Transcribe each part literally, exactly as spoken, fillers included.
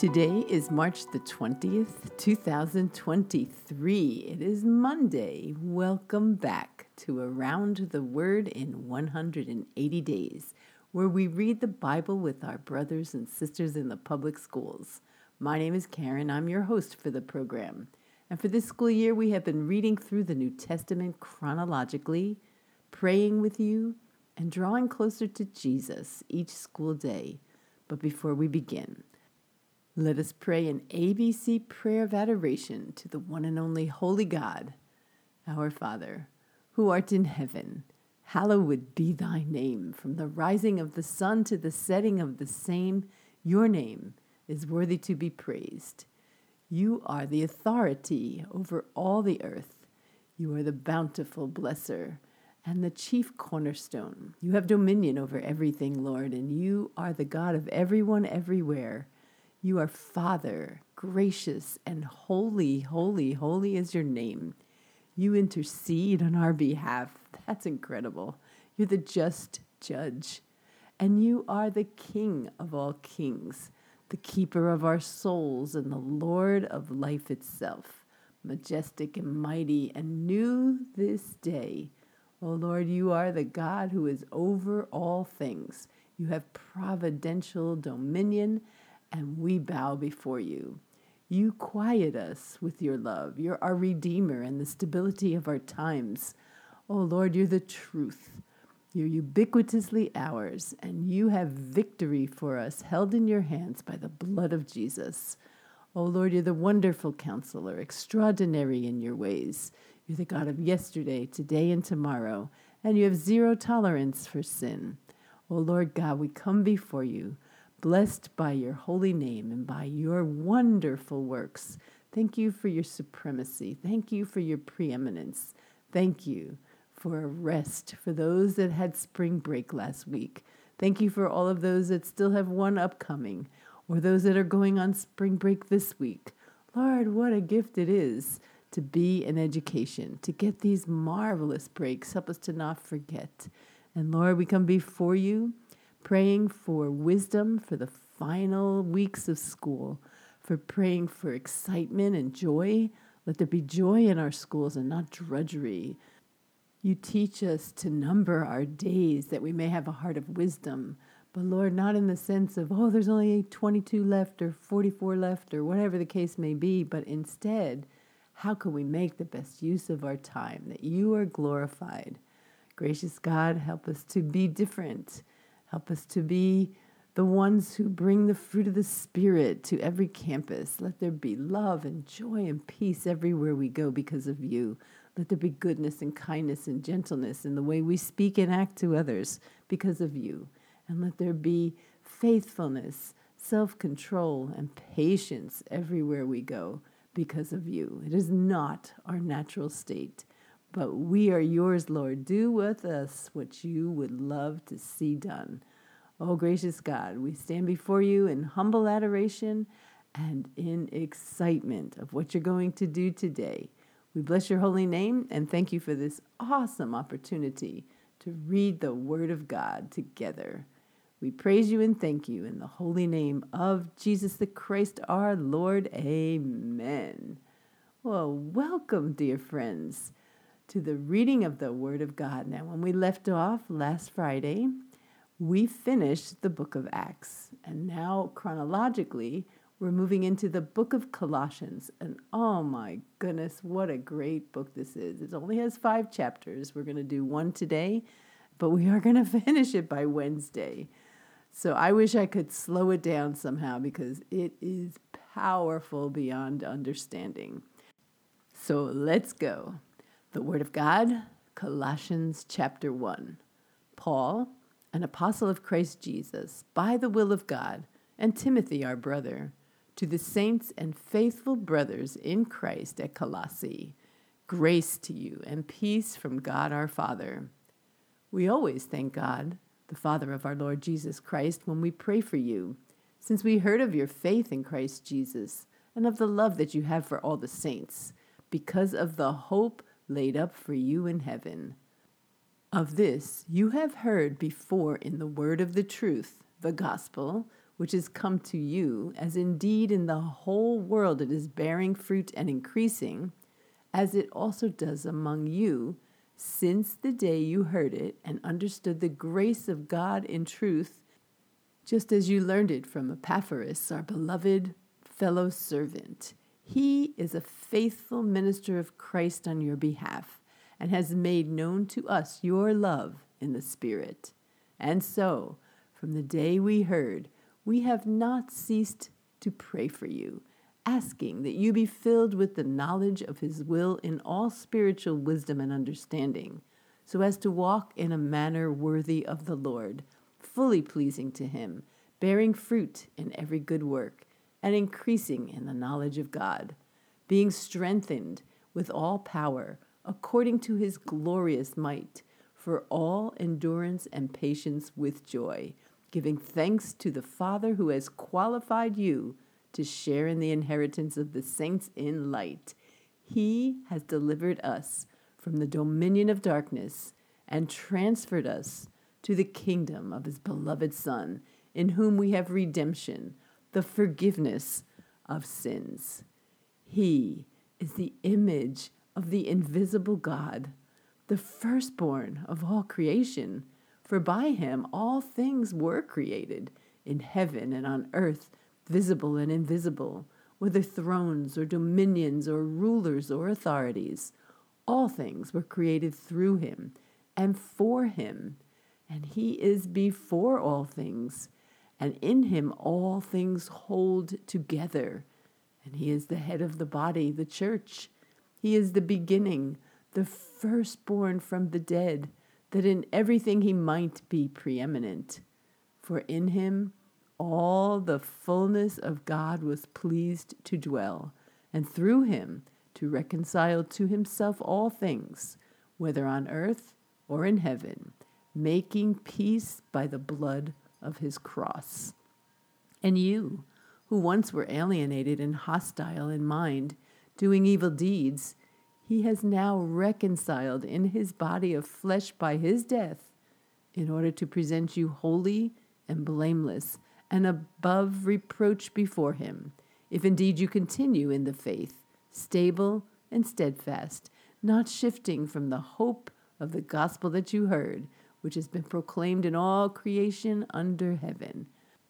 Today is March the twentieth, two thousand twenty-three. It is Monday. Welcome back to Around the Word in one hundred eighty days, where we read the Bible with our brothers and sisters in the public schools. My name is Karen. I'm your host for the program. And for this school year, we have been reading through the New Testament chronologically, praying with you, and drawing closer to Jesus each school day. But before we begin, let us pray an A B C prayer of adoration to the one and only Holy God. Our Father, who art in heaven, hallowed be thy name. From the rising of the sun to the setting of the same, your name is worthy to be praised. You are the authority over all the earth. You are the bountiful blesser and the chief cornerstone. You have dominion over everything, Lord, and you are the God of everyone everywhere. You are Father, gracious and holy, holy, holy is your name. You intercede on our behalf. That's incredible. You're the just judge. And you are the King of all kings, the keeper of our souls and the Lord of life itself, majestic and mighty and new this day. O Lord, you are the God who is over all things. You have providential dominion, and we bow before you. You quiet us with your love. You're our Redeemer and the stability of our times. Oh Lord, you're the truth. You're ubiquitously ours, and you have victory for us held in your hands by the blood of Jesus. Oh Lord, you're the wonderful counselor, extraordinary in your ways. You're the God of yesterday, today, and tomorrow, and you have zero tolerance for sin. Oh Lord God, we come before you, blessed by your holy name and by your wonderful works. Thank you for your supremacy. Thank you for your preeminence. Thank you for a rest for those that had spring break last week. Thank you for all of those that still have one upcoming, or those that are going on spring break this week. Lord, what a gift it is to be in education, to get these marvelous breaks. Help us to not forget. And Lord, we come before you, praying for wisdom for the final weeks of school, for praying for excitement and joy. Let there be joy in our schools and not drudgery. You teach us to number our days that we may have a heart of wisdom. But Lord, not in the sense of, oh, there's only twenty-two left or forty-four left or whatever the case may be, but instead, how can we make the best use of our time, that you are glorified? Gracious God, help us to be different. Help us to be the ones who bring the fruit of the Spirit to every campus. Let there be love and joy and peace everywhere we go because of you. Let there be goodness and kindness and gentleness in the way we speak and act to others because of you. And let there be faithfulness, self-control, and patience everywhere we go because of you. It is not our natural state, but we are yours, Lord. Do with us what you would love to see done. Oh, gracious God, we stand before you in humble adoration and in excitement of what you're going to do today. We bless your holy name and thank you for this awesome opportunity to read the Word of God together. We praise you and thank you in the holy name of Jesus the Christ, our Lord. Amen. Well, welcome, dear friends, to the reading of the Word of God. Now, when we left off last Friday, we finished the book of Acts. And now, chronologically, we're moving into the book of Colossians. And oh my goodness, what a great book this is. It only has five chapters. We're going to do one today, but we are going to finish it by Wednesday. So I wish I could slow it down somehow because it is powerful beyond understanding. So let's go. The Word of God, Colossians chapter one. Paul, an apostle of Christ Jesus, by the will of God, and Timothy, our brother, to the saints and faithful brothers in Christ at Colossae, grace to you and peace from God our Father. We always thank God, the Father of our Lord Jesus Christ, when we pray for you, since we heard of your faith in Christ Jesus and of the love that you have for all the saints, because of the hope laid up for you in heaven. Of this you have heard before in the word of the truth, the gospel, which has come to you, as indeed in the whole world it is bearing fruit and increasing, as it also does among you, since the day you heard it and understood the grace of God in truth, just as you learned it from Epaphras, our beloved fellow servant. He is a faithful minister of Christ on your behalf, and has made known to us your love in the Spirit. And so, from the day we heard, we have not ceased to pray for you, asking that you be filled with the knowledge of his will in all spiritual wisdom and understanding, so as to walk in a manner worthy of the Lord, fully pleasing to him, bearing fruit in every good work, and increasing in the knowledge of God, being strengthened with all power, according to his glorious might, for all endurance and patience with joy, giving thanks to the Father who has qualified you to share in the inheritance of the saints in light. He has delivered us from the dominion of darkness and transferred us to the kingdom of his beloved Son, in whom we have redemption, the forgiveness of sins. He is the image of the invisible God, the firstborn of all creation. For by him all things were created, in heaven and on earth, visible and invisible, whether thrones or dominions or rulers or authorities. All things were created through him and for him, and he is before all things, and in him all things hold together. And he is the head of the body, the church. He is the beginning, the firstborn from the dead, that in everything he might be preeminent. For in him all the fullness of God was pleased to dwell, and through him to reconcile to himself all things, whether on earth or in heaven, making peace by the blood of his cross. And you, who once were alienated and hostile in mind, doing evil deeds, he has now reconciled in his body of flesh by his death, in order to present you holy and blameless and above reproach before him, if indeed you continue in the faith, stable and steadfast, not shifting from the hope of the gospel that you heard, which has been proclaimed in all creation under heaven,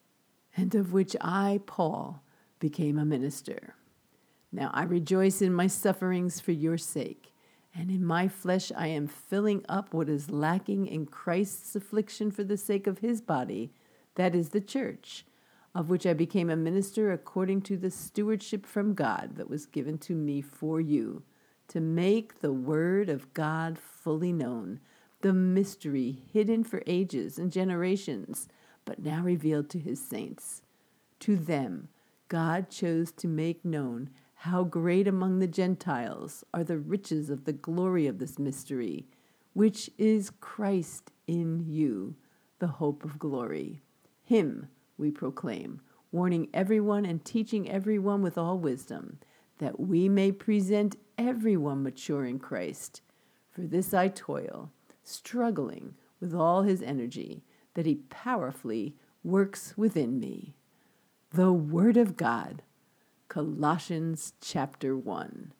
and of which I, Paul, became a minister. Now I rejoice in my sufferings for your sake, and in my flesh I am filling up what is lacking in Christ's affliction for the sake of his body, that is the church, of which I became a minister according to the stewardship from God that was given to me for you, to make the word of God fully known, the mystery hidden for ages and generations, but now revealed to his saints. To them God chose to make known how great among the Gentiles are the riches of the glory of this mystery, which is Christ in you, the hope of glory. Him we proclaim, warning everyone and teaching everyone with all wisdom, that we may present everyone mature in Christ. For this I toil, struggling with all his energy, that he powerfully works within me. The Word of God. Colossians chapter one.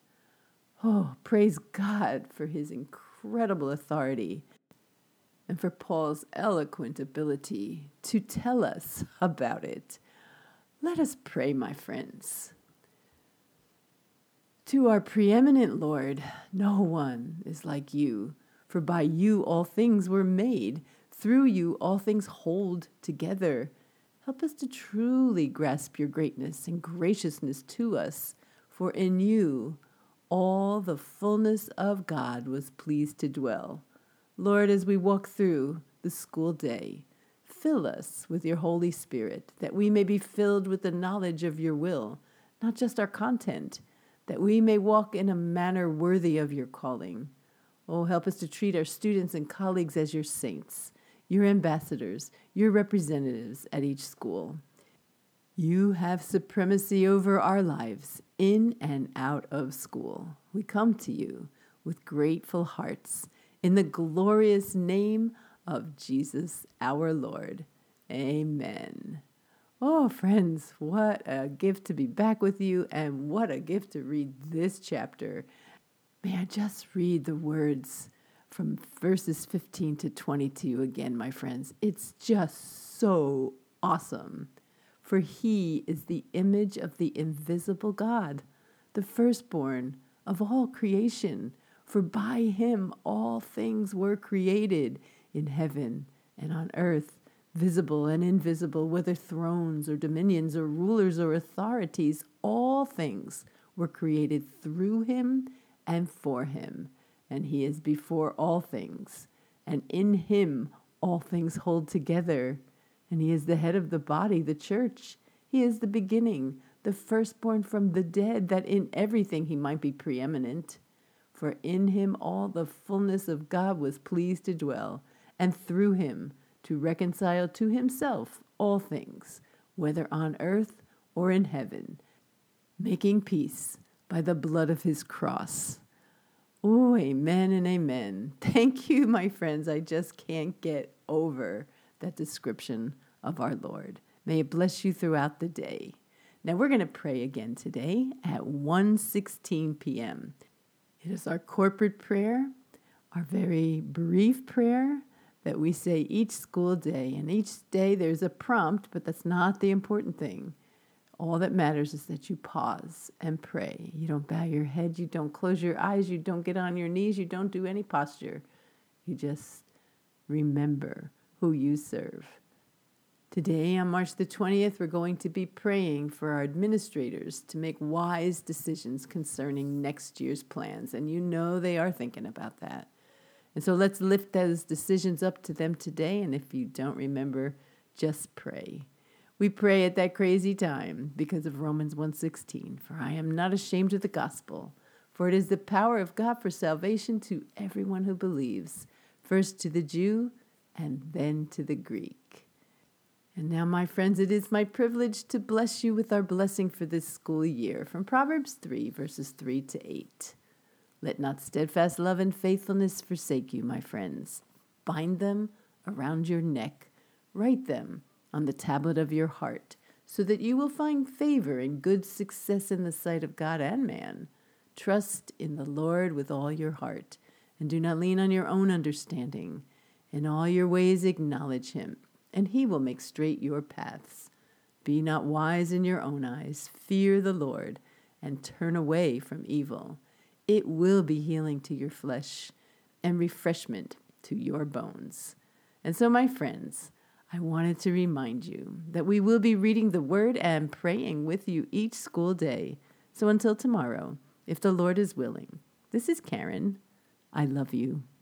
Oh, praise God for his incredible authority and for Paul's eloquent ability to tell us about it. Let us pray, my friends. To our preeminent Lord, no one is like you, for by you all things were made. Through you all things hold together. Help us to truly grasp your greatness and graciousness to us, for in you all the fullness of God was pleased to dwell. Lord, as we walk through the school day, fill us with your Holy Spirit, that we may be filled with the knowledge of your will, not just our content, that we may walk in a manner worthy of your calling. Oh, help us to treat our students and colleagues as your saints, your ambassadors, your representatives at each school. You have supremacy over our lives in and out of school. We come to you with grateful hearts in the glorious name of Jesus our Lord. Amen. Oh, friends, what a gift to be back with you, and what a gift to read this chapter. May I just read the words from verses fifteen to twenty-two again, my friends. It's just so awesome. For he is the image of the invisible God, the firstborn of all creation. For by him all things were created in heaven and on earth, visible and invisible, whether thrones or dominions or rulers or authorities. All things were created through him and for him. And he is before all things, and in him all things hold together. And he is the head of the body, the church. He is the beginning, the firstborn from the dead, that in everything he might be preeminent. For in him all the fullness of God was pleased to dwell, and through him to reconcile to himself all things, whether on earth or in heaven, making peace by the blood of his cross. Oh, amen and amen. Thank you, my friends. I just can't get over that description of our Lord. May it bless you throughout the day. Now we're going to pray again today at one sixteen p.m. It is our corporate prayer, our very brief prayer that we say each school day. And each day there's a prompt, but that's not the important thing. All that matters is that you pause and pray. You don't bow your head, you don't close your eyes, you don't get on your knees, you don't do any posture. You just remember who you serve. Today, on March the twentieth, we're going to be praying for our administrators to make wise decisions concerning next year's plans. And you know they are thinking about that. And so let's lift those decisions up to them today. And if you don't remember, just pray. We pray at that crazy time because of Romans one sixteen. For I am not ashamed of the gospel, for it is the power of God for salvation to everyone who believes, first to the Jew and then to the Greek. And now, my friends, it is my privilege to bless you with our blessing for this school year from Proverbs three, verses three to eight. Let not steadfast love and faithfulness forsake you, my friends. Bind them around your neck. Write them on the tablet of your heart, so that you will find favor and good success in the sight of God and man. Trust in the Lord with all your heart, and do not lean on your own understanding. In all your ways acknowledge him, and he will make straight your paths. Be not wise in your own eyes. Fear the Lord, and turn away from evil. It will be healing to your flesh and refreshment to your bones. And so, my friends, I wanted to remind you that we will be reading the Word and praying with you each school day. So until tomorrow, if the Lord is willing, this is Karen. I love you.